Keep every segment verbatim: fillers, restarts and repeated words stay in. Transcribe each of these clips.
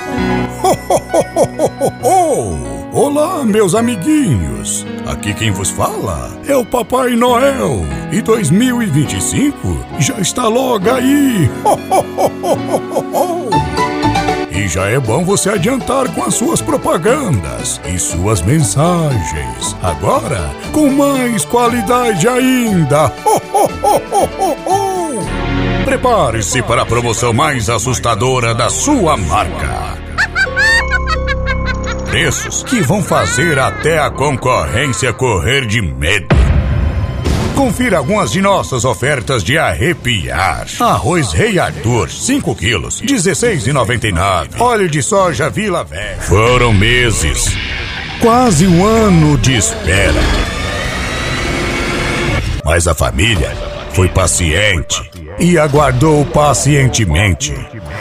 Ho, ho, ho, ho, ho, ho. Olá, meus amiguinhos. Aqui quem vos fala é o Papai Noel. E dois mil e vinte e cinco já está logo aí. Ho, ho, ho, ho, ho, ho. E já é bom você adiantar com as suas propagandas e suas mensagens. Agora, com mais qualidade ainda. Ho, ho, ho, ho, ho, ho. Prepare-se para a promoção mais assustadora da sua marca. Preços que vão fazer até a concorrência correr de medo. Confira algumas de nossas ofertas de arrepiar. Arroz Rei Arthur, cinco quilos, dezesseis reais e noventa e nove centavos. Óleo de soja Vila Velha. Foram meses, quase um ano de espera. Mas a família foi paciente e aguardou pacientemente.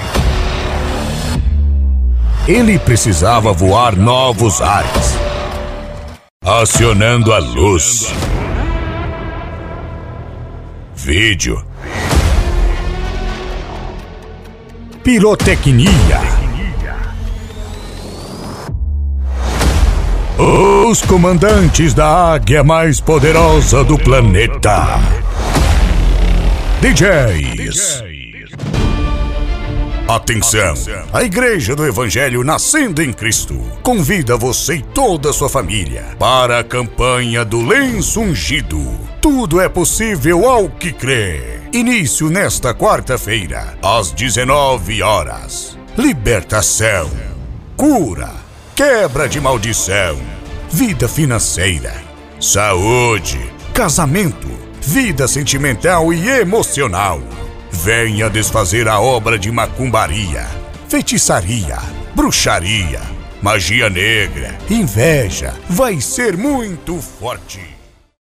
Ele precisava voar novos ares, acionando a luz, vídeo, pirotecnia, os comandantes da águia mais poderosa do planeta, D Js. Atenção! A Igreja do Evangelho Nascendo em Cristo convida você e toda a sua família para a campanha do Lenço Ungido. Tudo é possível ao que crê. Início nesta quarta-feira, às dezenove horas. Libertação, cura, quebra de maldição, vida financeira, saúde, casamento, vida sentimental e emocional. Venha desfazer a obra de macumbaria, feitiçaria, bruxaria, magia negra, inveja. Vai ser muito forte.